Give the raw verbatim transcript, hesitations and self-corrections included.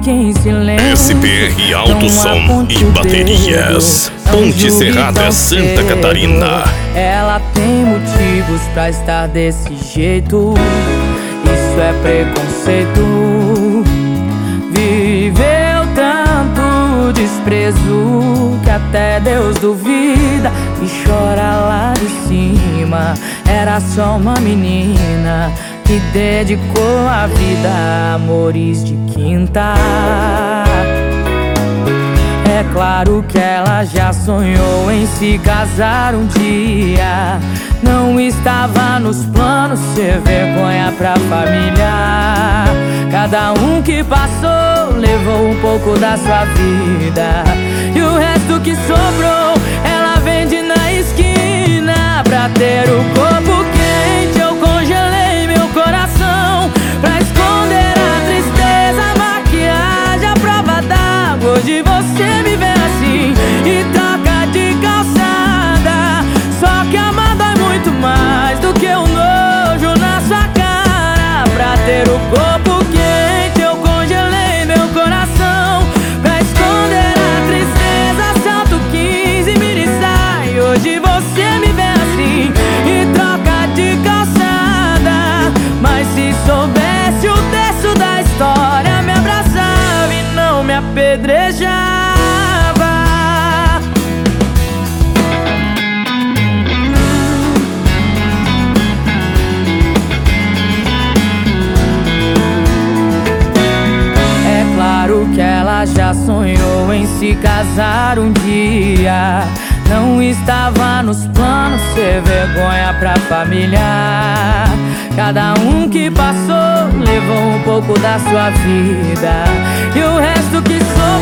fique em silêncio. S P R Alto Som e Baterias, Ponte Serrada, Santa Catarina. Ela tem motivos pra estar desse jeito. Isso é preconceito. Viveu tanto desprezo que até Deus duvida e chora lá de cima. Era só uma menina que dedicou a vida a amores de quinta. É claro que ela já sonhou em se casar um dia. Não estava nos planos ser vergonha pra família. Cada um que passou levou um pouco da sua vida, e o resto que sobrou ela vende na esquina. Pra ter o corpo quente eu congelei meu coração, pra esconder a tristeza, a maquiagem, a prova d'água. Hoje você me vê assim e troca de calçada. Só que amar dói muito mais do que o nojo na sua cara. Pra ter o corpo quente eu congelei meu coração, pra esconder a tristeza, salto quinze e mini saia. Hoje você me vê assim e troca de calçada. Mas se soubesse o terço da história, me abraçava e não me apedrejava. Que ela já sonhou em se casar um dia. Não estava nos planos ser vergonha pra família. Cada um que passou levou um pouco da sua vida, e o resto que sobrou